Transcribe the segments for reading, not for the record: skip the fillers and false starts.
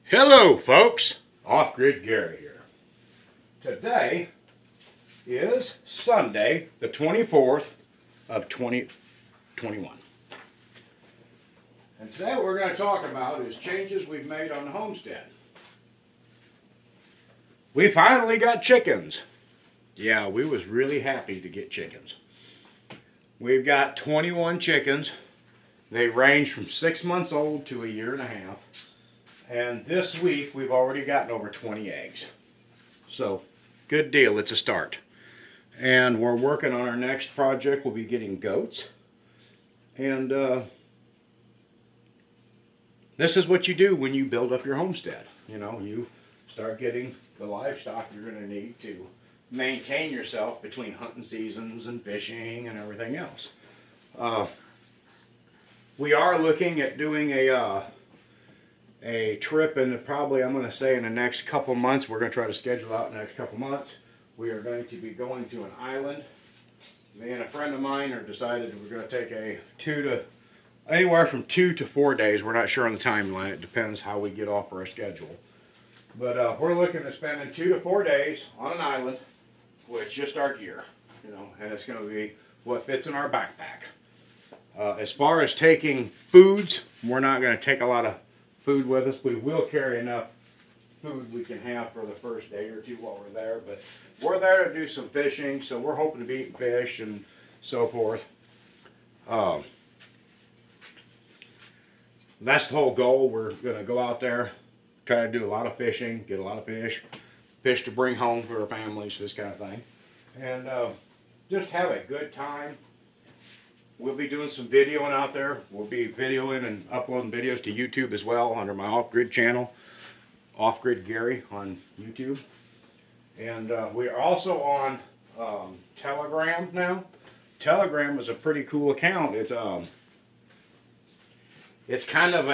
Hello folks, Off-Grid Gary here. Today is Sunday the 24th of 2021. And today what we're going to talk about is changes we've made on the homestead. We finally got chickens. Yeah, we was really happy to get chickens. We've got 21 chickens. They range from 6 months old to a year and a half. And this week we've already gotten over 20 eggs. So, good deal, it's a start. And we're working on our next project. We'll be getting goats. And this is what you do when you build up your homestead. You know, you start getting the livestock you're going to need to maintain yourself between hunting seasons and fishing and everything else. We are looking at doing a trip, and probably I'm going to say in the next couple months. We're going to try to schedule out in the next couple months. We are going to be going to an island. Me and a friend of mine have decided we're going to take anywhere from 2 to 4 days. We're not sure on the timeline. It depends how we get off our schedule. But we're looking at spending 2 to 4 days on an island with just our gear, you know, and it's going to be what fits in our backpack. As far as taking foods, we're not going to take a lot of food with us. We will carry enough food we can have for the first day or two while we're there, but we're there to do some fishing, so we're hoping to be eating fish and so forth. That's the whole goal. We're going to go out there, try to do a lot of fishing, get a lot of fish to bring home for our families, this kind of thing, and just have a good time. We'll be doing some videoing out there. We'll be videoing and uploading videos to YouTube as well under my Off-Grid channel, Off-Grid Gary on YouTube. And we are also on Telegram now. Telegram is a pretty cool account. It's kind of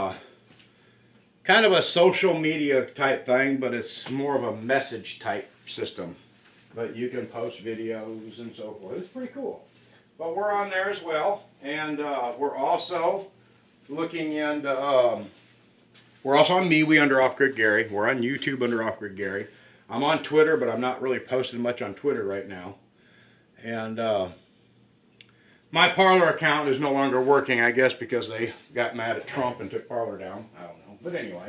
a social media type thing, but it's more of a message type system. But you can post videos and so forth. It's pretty cool. But we're on there as well, and we're also looking into, we're also on MeWe under Off-Grid Gary. We're on YouTube under Off-Grid Gary. I'm on Twitter, but I'm not really posting much on Twitter right now. And my Parler account is no longer working, I guess, because they got mad at Trump and took Parler down. I don't know. But anyway,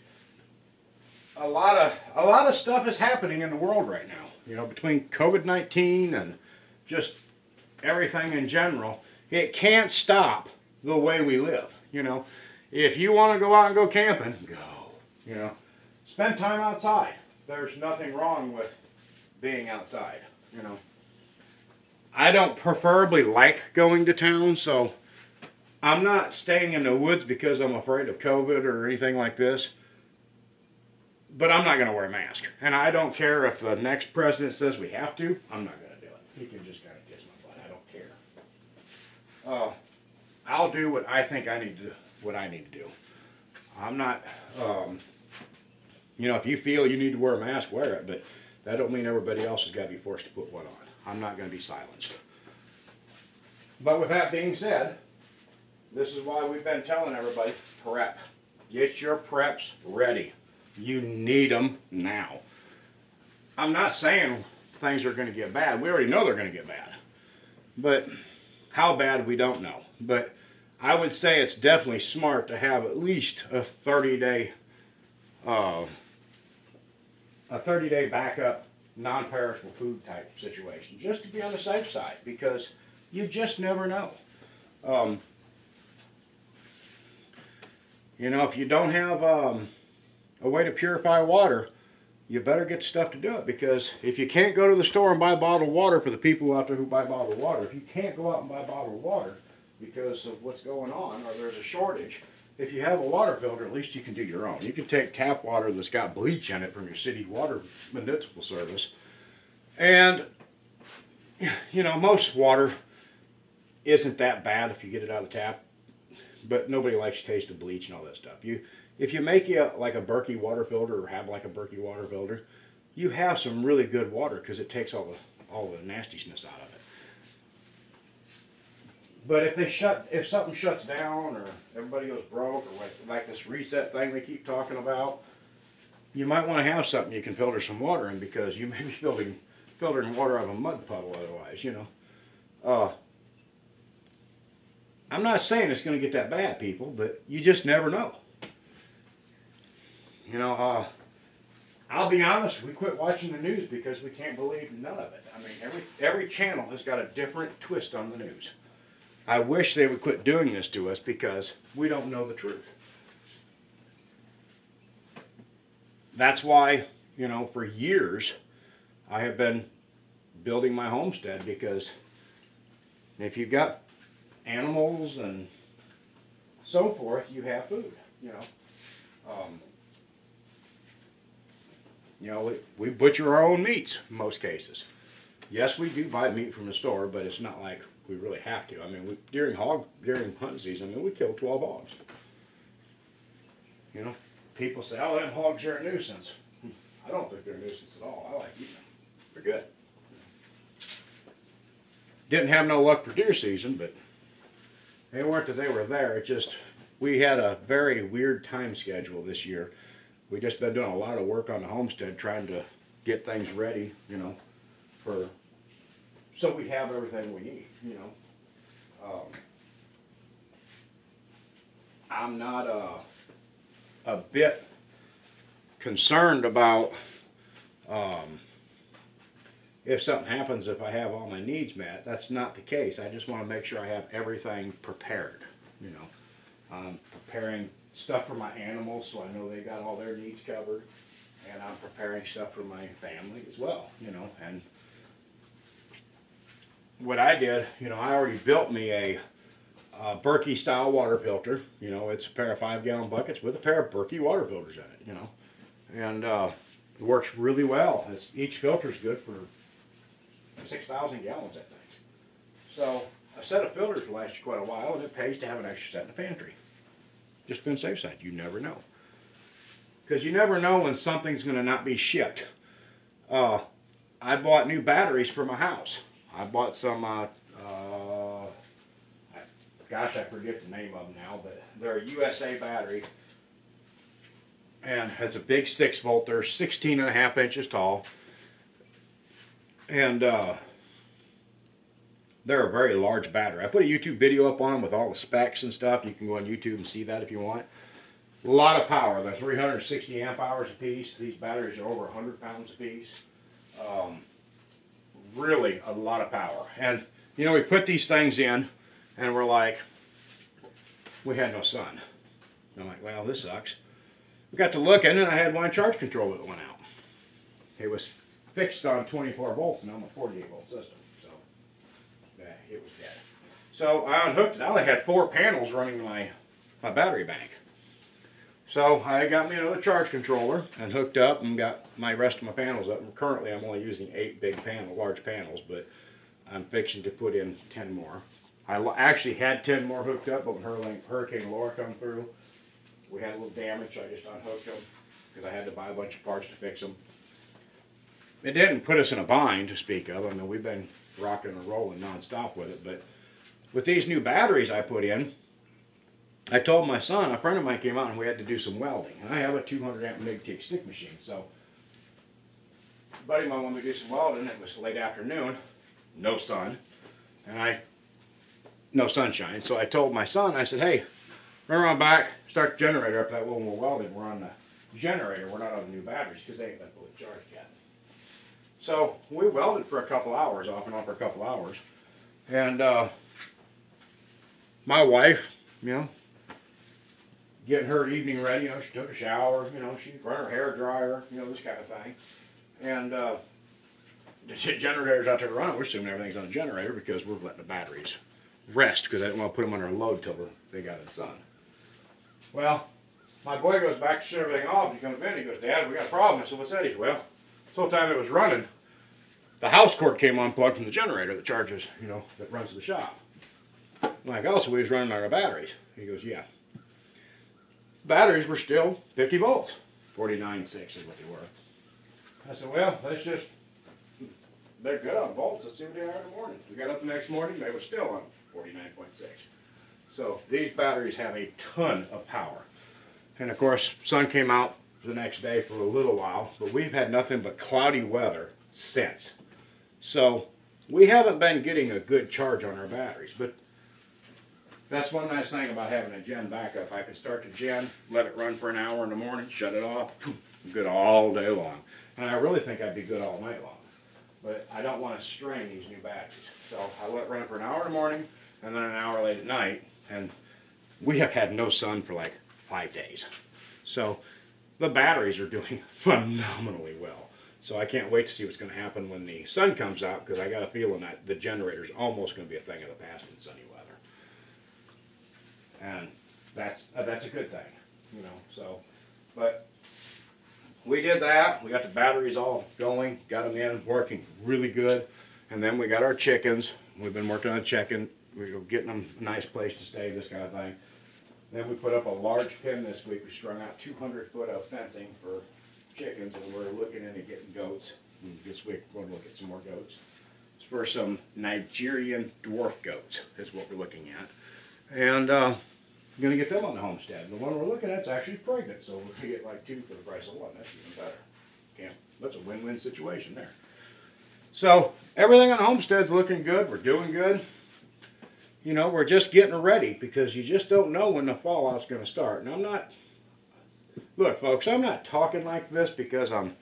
a lot of stuff is happening in the world right now. You know, between COVID-19 and just everything in general, it can't stop the way we live. You know, if you want to go out and go camping, go. You know, spend time outside. There's nothing wrong with being outside. You know, I don't preferably like going to town, so I'm not staying in the woods because I'm afraid of COVID or anything like this. But I'm not going to wear a mask, and I don't care if the next president says we have to. I'm not going to do it. He can just kind of kiss my butt. I don't care. I'll do what I think I need to. What I need to do. I'm not. You know, if you feel you need to wear a mask, wear it. But that don't mean everybody else has got to be forced to put one on. I'm not going to be silenced. But with that being said, this is why we've been telling everybody, prep. Get your preps ready. You need them now. I'm not saying things are going to get bad. We already know they're going to get bad. But how bad, we don't know. But I would say it's definitely smart to have at least a 30-day backup, non-perishable food type situation, just to be on the safe side, because you just never know. You know, if you don't have a way to purify water, you better get stuff to do it, because if you can't go to the store and buy bottled water, for the people out there who buy bottled water, if you can't go out and buy bottled water because of what's going on, or there's a shortage, if you have a water filter, at least you can do your own. You can take tap water that's got bleach in it from your city water municipal service, and you know, most water isn't that bad if you get it out of the tap, but nobody likes the taste of bleach and all that stuff. If you make like a Berkey water filter, or have like a Berkey water filter, you have some really good water because it takes all the nastiness out of it. But if something shuts down or everybody goes broke or like this reset thing they keep talking about, you might want to have something you can filter some water in, because you may be filtering water out of a mud puddle otherwise, you know. I'm not saying it's going to get that bad, people, but you just never know. You know, I'll be honest, we quit watching the news because we can't believe none of it. I mean, every channel has got a different twist on the news. I wish they would quit doing this to us, because we don't know the truth. That's why, you know, for years I have been building my homestead, because if you've got animals and so forth, you have food, you know. We butcher our own meats in most cases. Yes, we do buy meat from the store, but it's not like we really have to. I mean, during hunting season, I mean, we kill 12 hogs. You know, people say, "Oh, them hogs are a nuisance." I don't think they're a nuisance at all. I like eating them. They're good. Didn't have no luck for deer season, but they weren't that they were there. It just, we had a very weird time schedule this year. We just been doing a lot of work on the homestead, trying to get things ready, you know, so we have everything we need, you know. I'm not a bit concerned about if something happens, if I have all my needs met. That's not the case. I just want to make sure I have everything prepared, you know. I'm preparing stuff for my animals, so I know they got all their needs covered, and I'm preparing stuff for my family as well, you know. And what I did, you know, I already built me a Berkey style water filter. You know, it's a pair of 5-gallon buckets with a pair of Berkey water filters in it, you know. And it works really well. Each filter is good for 6,000 gallons, I think. So a set of filters will last you quite a while, and it pays to have an extra set in the pantry. Just been safe side. You never know. Because you never know when something's going to not be shipped. I bought new batteries for my house. I bought some, gosh, I forget the name of them now, but they're a USA battery. And it's a big 6-volt. They're 16.5 inches tall. And they're a very large battery. I put a YouTube video up on them with all the specs and stuff. You can go on YouTube and see that if you want. A lot of power. They're 360 amp hours a piece. These batteries are over 100 pounds a piece. Really a lot of power. And, you know, we put these things in, and we're like, we had no sun. And I'm like, well, this sucks. We got to looking, and I had one charge controller that went out. It was fixed on 24 volts, and I'm a 48-volt system. So, yeah, it was dead. So I unhooked it. I only had 4 panels running my battery bank. So I got me another charge controller and hooked up and got my rest of my panels up. And currently I'm only using 8 large panels, but I'm fixing to put in 10 more. I actually had 10 more hooked up, but when Hurricane Laura come through, we had a little damage, so I just unhooked them because I had to buy a bunch of parts to fix them. It didn't put us in a bind to speak of. I mean, we've been rocking and rolling nonstop with it, but with these new batteries I put in, I told my son, a friend of mine came out and we had to do some welding. And I have a 200 amp MIG-TIG stick machine. So a buddy of mine wanted me to do some welding. It was late afternoon, no sun, and no sunshine. So I told my son, I said, hey, run around back, start the generator up that way when we're welding. We're on the generator, we're not on the new batteries because they ain't been fully charged yet. So we welded for a couple hours, off and on for a couple hours. And my wife, you know, getting her evening ready, you know, she took a shower, you know, she run her hair dryer, you know, this kind of thing. And the generator's out there running. We're assuming everything's on the generator because we're letting the batteries rest because I didn't want to put them under a load till they got in the sun. Well, my boy goes back to shut everything off. He comes in, he goes, Dad, we got a problem. I said, what's that? He said, well, this whole time it was running, the house cord came unplugged from the generator that charges, you know, that runs the shop. I'm like, oh, so we was running on our batteries. He goes, yeah. Batteries were still 50 volts. 49.6 is what they were. I said, well, let's just, they're good on volts. Let's see what they are in the morning. We got up the next morning, they were still on 49.6. So these batteries have a ton of power. And of course, sun came out the next day for a little while, but we've had nothing but cloudy weather since. So we haven't been getting a good charge on our batteries, but that's one nice thing about having a gen backup. I can start the gen, let it run for an hour in the morning, shut it off, I'm good all day long. And I really think I'd be good all night long. But I don't want to strain these new batteries. So I let it run for an hour in the morning and then an hour late at night. And we have had no sun for like 5 days. So the batteries are doing phenomenally well. So I can't wait to see what's going to happen when the sun comes out, because I got a feeling that the generator's almost going to be a thing of the past in sunny weather. And that's a good thing, you know. So, but we did that. We got the batteries all going, got them in, working really good. And then we got our chickens. We've been working on chicken. We're getting them a nice place to stay, this kind of thing. Then we put up a large pen this week. We strung out 200 foot of fencing for chickens, and we're looking into getting goats. And this week we're going to look at some more goats. It's for some Nigerian dwarf goats is what we're looking at. And we're going to get them on the homestead. The one we're looking at is actually pregnant, so we're going to get like 2 for the price of 1. That's even better. That's a win-win situation there. So everything on the homestead's looking good. We're doing good. You know, we're just getting ready, because you just don't know when the fallout's going to start. And I'm not, look folks, I'm not talking like this because I'm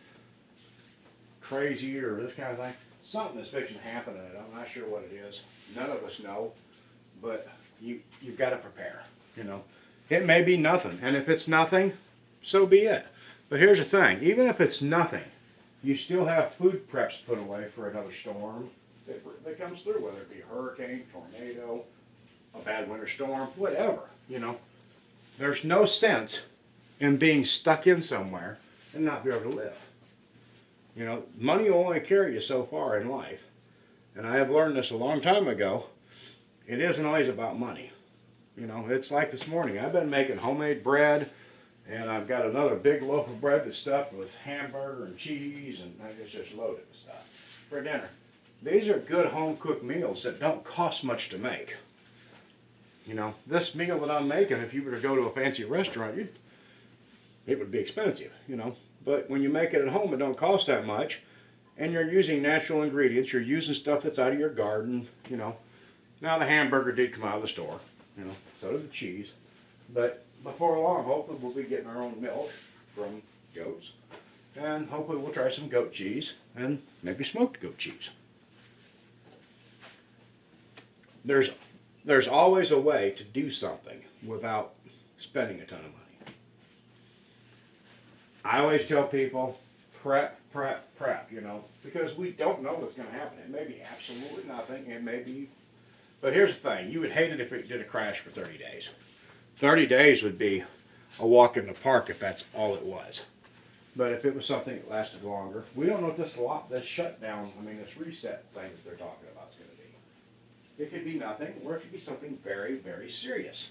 crazy or this kind of thing. Something is fixing to happen in it. I'm not sure what it is. None of us know. But you've got to prepare, you know. It may be nothing. And if it's nothing, so be it. But here's the thing. Even if it's nothing, you still have food preps put away for another storm that comes through, whether it be a hurricane, tornado, a bad winter storm, whatever, you know. There's no sense in being stuck in somewhere and not be able to live. You know, money will only carry you so far in life. And I have learned this a long time ago. It isn't always about money. You know, it's like this morning. I've been making homemade bread, and I've got another big loaf of bread that's stuffed with hamburger and cheese, and it's just loaded with stuff for dinner. These are good home-cooked meals that don't cost much to make. You know, this meal that I'm making, if you were to go to a fancy restaurant, it would be expensive, you know. But when you make it at home, it don't cost that much, and you're using natural ingredients. You're using stuff that's out of your garden, you know. Now the hamburger did come out of the store, you know, so did the cheese. But before long, hopefully we'll be getting our own milk from goats. And hopefully we'll try some goat cheese and maybe smoked goat cheese. There's always a way to do something without spending a ton of money. I always tell people, prep, you know, because we don't know what's going to happen. It may be absolutely nothing. It may be. But here's the thing. You would hate it if it did a crash for 30 days. 30 days would be a walk in the park if that's all it was. But if it was something that lasted longer, we don't know what this shutdown, this reset thing that they're talking about is going to be. It could be nothing, or it could be something very, very serious.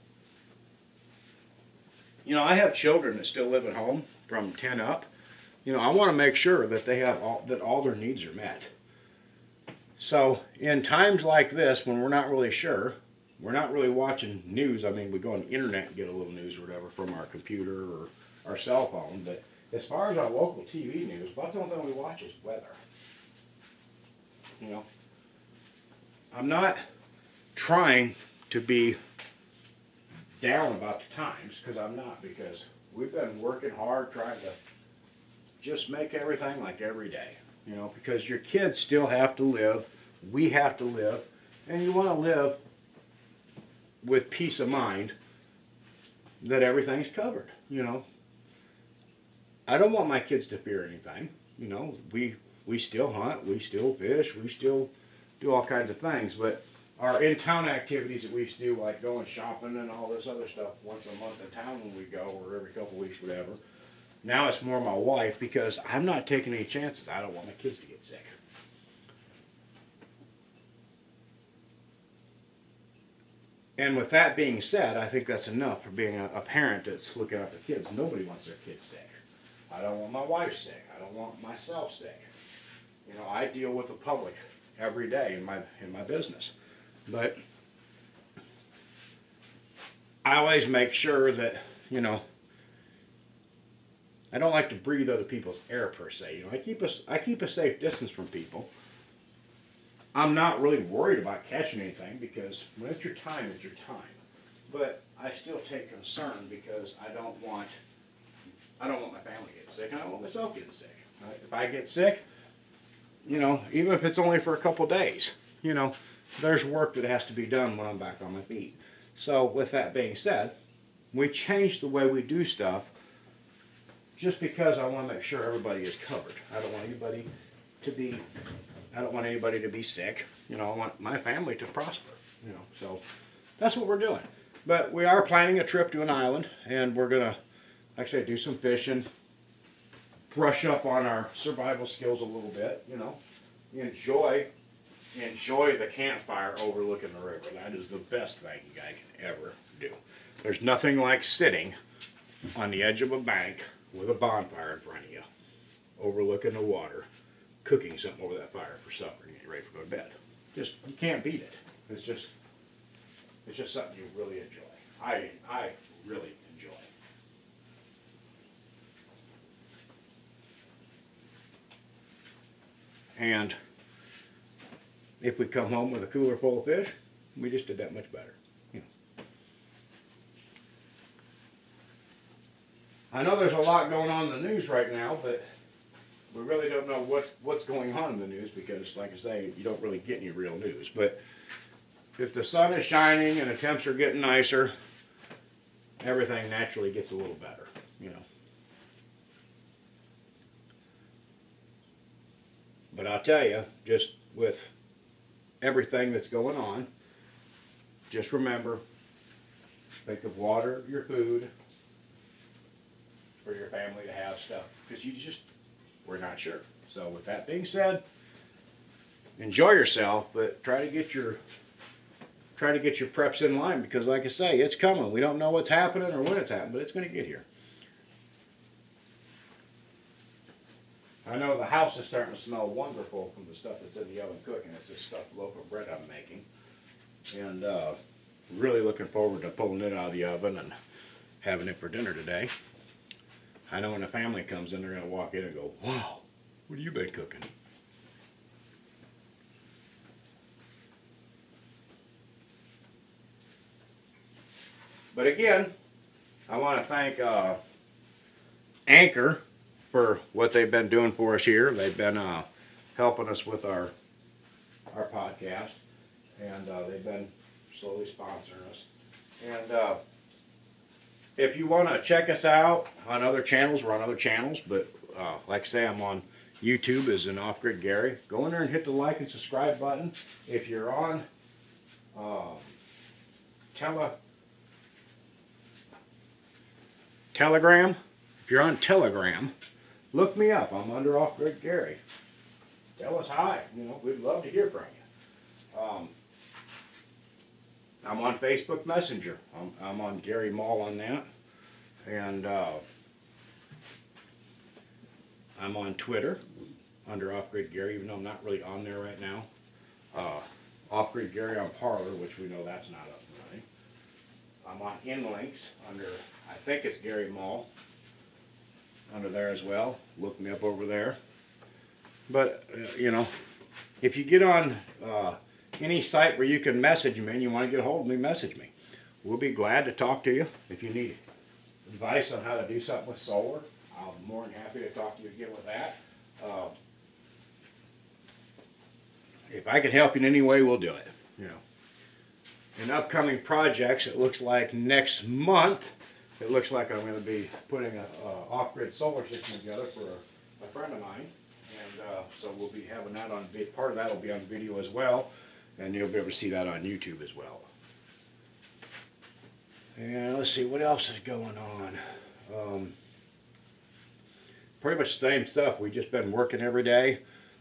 You know, I have children that still live at home from 10 up. You know, I want to make sure that they have all their needs are met. So in times like this, when we're not really sure, we're not really watching news. We go on the internet and get a little news or whatever from our computer or our cell phone. But as far as our local TV news, about the only thing we watch is weather. You know, I'm not trying to be down about the times, because I'm not, because we've been working hard trying to just make everything like every day. You know, because your kids still have to live, we have to live, and you want to live with peace of mind that everything's covered, you know. I don't want my kids to fear anything, you know. We still hunt, we still fish, we still do all kinds of things, but our in-town activities that we used to do, like going shopping and all this other stuff once a month in town when we go, or every couple of weeks, whatever. Now it's more my wife, because I'm not taking any chances. I don't want my kids to get sick. And with that being said, I think that's enough for being a parent that's looking after kids. Nobody wants their kids sick. I don't want my wife sick. I don't want myself sick. You know, I deal with the public every day in my business. But I always make sure that, you know, I don't like to breathe other people's air per se. You know, I keep a safe distance from people. I'm not really worried about catching anything because when it's your time, it's your time. But I still take concern because I don't want my family to get sick, and I don't want myself getting sick. If I get sick, you know, even if it's only for a couple days, you know, there's work that has to be done when I'm back on my feet. So with that being said, we changed the way we do stuff just because I want to make sure everybody is covered. I don't want anybody to be sick. You know, I want my family to prosper, you know. So that's what we're doing. But we are planning a trip to an island, and we're going to, like I said, do some fishing, brush up on our survival skills a little bit, you know. Enjoy the campfire overlooking the river. That is the best thing you guys can ever do. There's nothing like sitting on the edge of a bank with a bonfire in front of you, overlooking the water, cooking something over that fire for supper and getting ready to go to bed. Just, you can't beat it. It's just something you really enjoy. I really enjoy. And if we come home with a cooler full of fish, we just did that much better. You know. I know there's a lot going on in the news right now, but we really don't know what's going on in the news because, like I say, you don't really get any real news. But if the sun is shining and the temps are getting nicer, everything naturally gets a little better, you know. But I'll tell you, just with everything that's going on, just remember, think of water, your food, for your family to have stuff, because we're not sure. So with that being said, enjoy yourself, but try to get your preps in line, because like I say, it's coming. We don't know what's happening or when it's happening, but it's going to get here. I know the house is starting to smell wonderful from the stuff that's in the oven cooking. It's this stuffed loaf of bread I'm making. And really looking forward to pulling it out of the oven and having it for dinner today. I know when the family comes in, they're going to walk in and go, "Wow, what have you been cooking?" But again, I want to thank Anchor for what they've been doing for us here. They've been helping us with our podcast, and they've been slowly sponsoring us. And if you want to check us out on other channels, we're on other channels, but like I say, I'm on YouTube as an Off-Grid Gary. Go in there and hit the like and subscribe button. If you're on Telegram, if you're on Telegram, look me up. I'm under Off-Grid Gary. Tell us hi. You know, we'd love to hear from you. I'm on Facebook Messenger. I'm on Gary Mall on that. And I'm on Twitter under Off-Grid Gary, even though I'm not really on there right now. Off-Grid Gary on Parler, which we know that's not up and running. I'm on InLinks under, I think it's Gary Mall, under there as well. Look me up over there. But, you know, if you get on any site where you can message me and you want to get a hold of me, message me. We'll be glad to talk to you. If you need advice on how to do something with solar, I'm more than happy to talk to you again with that. If I can help you in any way, we'll do it. You know, in upcoming projects, it looks like next month, it looks like I'm going to be putting an off-grid solar system together for a friend of mine. And so we'll be having that on video. Part of that will be on video as well. And you'll be able to see that on YouTube as well. And let's see, what else is going on? Pretty much the same stuff. We've just been working every day.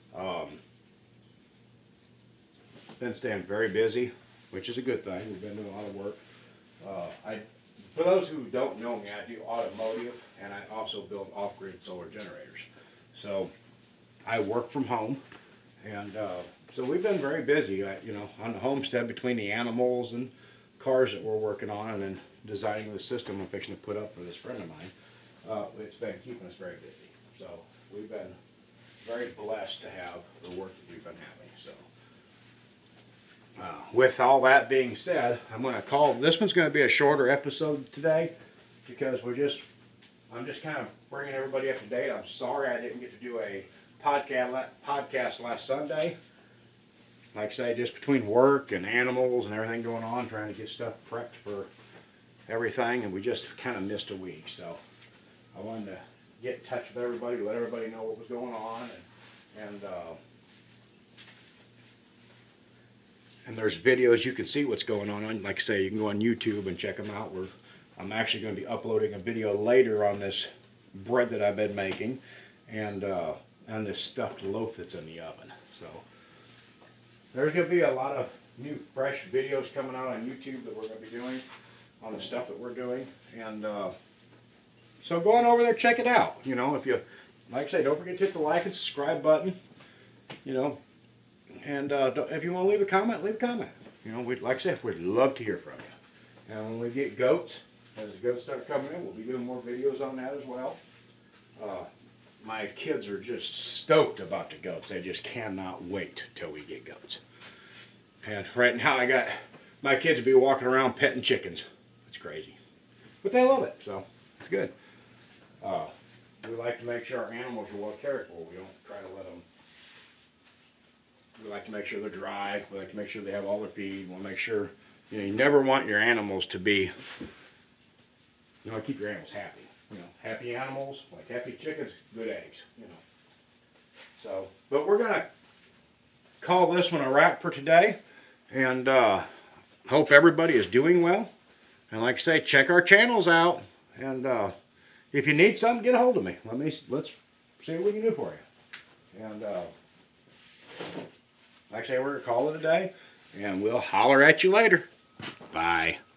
Been staying very busy, which is a good thing. We've been doing a lot of work. For those who don't know me, I do automotive, and I also build off-grid solar generators. So I work from home, and so we've been very busy, you know, on the homestead between the animals and cars that we're working on, and then designing the system I'm fixing to put up for this friend of mine, it's been keeping us very busy. So we've been very blessed to have the work that we've been having. So with all that being said, I'm going to call, this one's going to be a shorter episode today because I'm just kind of bringing everybody up to date. I'm sorry I didn't get to do a podcast last Sunday. Like I say, just between work and animals and everything going on, trying to get stuff prepped for everything, and we just kind of missed a week. So I wanted to get in touch with everybody, let everybody know what was going on, and there's videos you can see what's going on. Like I say, you can go on YouTube and check them out. I'm actually going to be uploading a video later on this bread that I've been making, and this stuffed loaf that's in the oven. So there's going to be a lot of new, fresh videos coming out on YouTube that we're going to be doing on the stuff that we're doing. And so go on over there, check it out. You know, if you, like I say, don't forget to hit the like and subscribe button. You know, and if you want to leave a comment, leave a comment. You know, like I said, we'd love to hear from you. And when we get goats, as the goats start coming in, we'll be doing more videos on that as well. My kids are just stoked about the goats. They just cannot wait till we get goats. And right now I got my kids will be walking around petting chickens. It's crazy. But they love it, so it's good. We like to make sure our animals are well cared for. We don't try to let them. We like to make sure they're dry. We like to make sure they have all their feed. We want to make sure, you know, you never want your animals to be, you know, keep your animals happy. You know, happy animals, like happy chickens, good eggs, you know. So, but we're going to call this one a wrap for today. And hope everybody is doing well. And like I say, check our channels out. And if you need something, get a hold of me. Let's see what we can do for you. And like I say, we're going to call it a day. And we'll holler at you later. Bye.